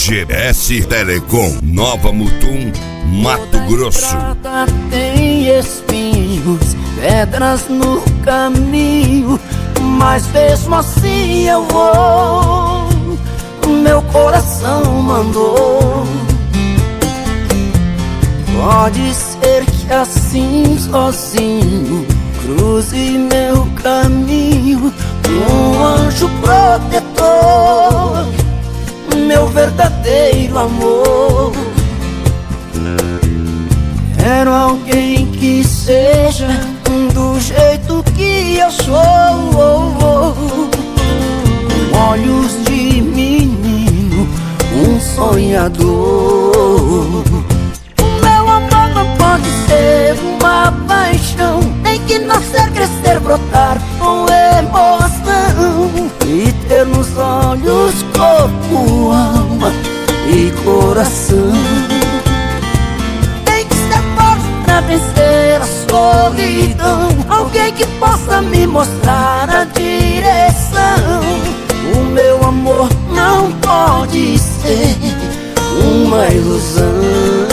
GS Telecom, Nova Mutum, Mato Grosso. Tem espinhos, pedras no caminho, mas mesmo assim eu vou. Meu coração mandou. Pode ser que assim sozinho cruze meu caminho um anjo protetor, meu verdadeiro amor. Quero alguém que seja do jeito que eu sou, com olhos de menino, um sonhador. O meu amor não pode ser uma paixão, tem que nascer, crescer, brotar com emoção e ter nos olhos corpo, alma e coração. Pra vencer a solidão, alguém que possa me mostrar a direção. O meu amor não pode ser uma ilusão.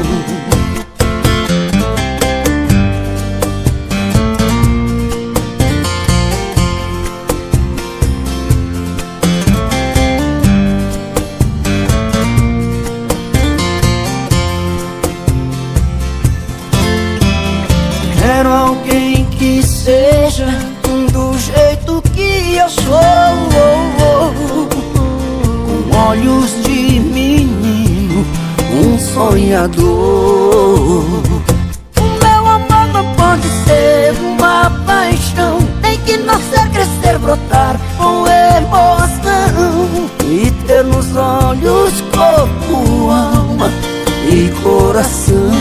Quero alguém que seja do jeito que eu sou, com olhos de menino, um sonhador. O meu amor não pode ser uma paixão, tem que nascer, crescer, brotar com emoção e ter nos olhos corpo, alma e coração.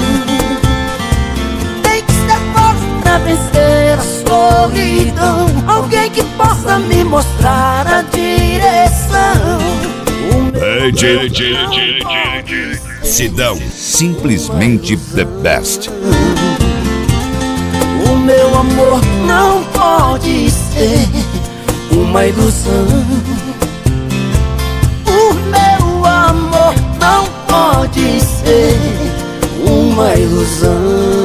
Pra vencer a solidão, alguém que possa me mostrar a direção. Sidão, simplesmente the best. O meu amor não pode ser uma ilusão. O meu amor não pode ser uma ilusão.